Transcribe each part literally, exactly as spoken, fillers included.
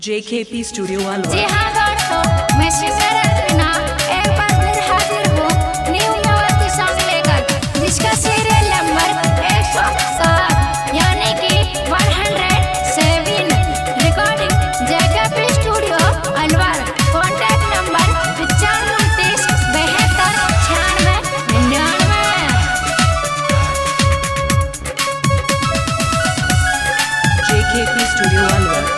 जे K P studio Alwar. जी हाँ दोस्तों, मैं सिंगर अर्पिना एक बार फिर हाजिर हूँ न्यू नवरात्रि सॉन्ग लेकर, जिसका सीरियल नंबर एक सौ सात यानी कि एक सौ सात। Recording J K P studio Alwar. Contact number पचानवे उनतीस बहत्तर छियानवे निन्यानवे। जे के पी स्टूडियो अलवर।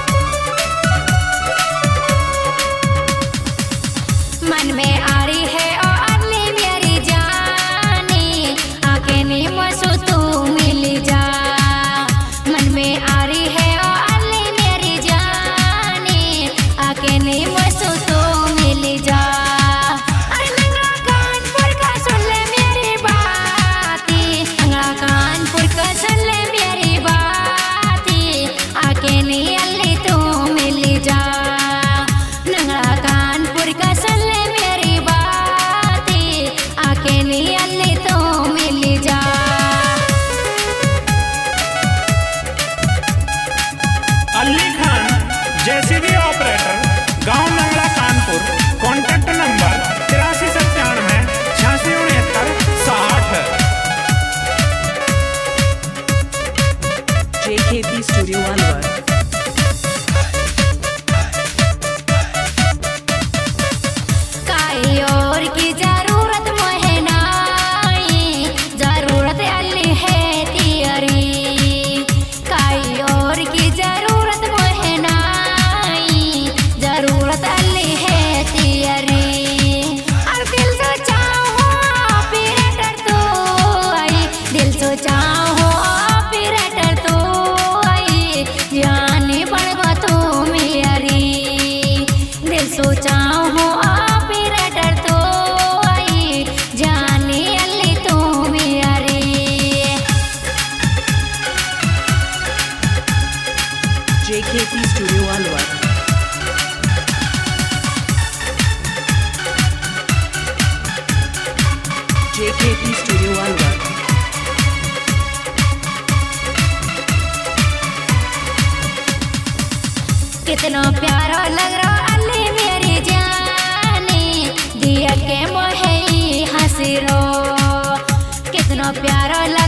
मन में आ रही है ओ अगली मेरी जानी, आके नी मसू तू मिल जा। मन में आ रही है ओ अगली मेरी जानी, आके नी मसू तू मिल जा। अरे नंगला कानपुर का सुन ले मेरी बाती, नंगला कानपुर का सुन ले मेरी बाती, आके नी अल्ली तू मिल जा। नंगला कानपुर का सुन ले आके नी अल्ली तो मिल जा। अली खान जेसीबी ऑपरेटर, गांव नंगला कानपुर। कॉन्टैक्ट नंबर तिरासी सत्तानवे छियासी उनहत्तर साठ। जे के पी स्टूडियो अलवर। काई और की जरूरत मोहे नाई, जरूरत अल्ली है तियरी। काई और की जरूरत मोहे नाई, जरूरत अल्ली है तियरी। और दिल से चाहो ऑपरेटर तो आई, दिल से चाहो ऑपरेटर तो आई, जाने पड़वा तो मेरी। दिल से चाहो ऑपरेटर तो आई, जाने अल्ली तो मेरी। जे के पी स्टूडियो अलवर। जे के पी स्टूडियो अलवर। कितना प्यारा लग रहा अल्ली मेरी जानी, दिया के मोहे हंसी रो। कितना प्यारा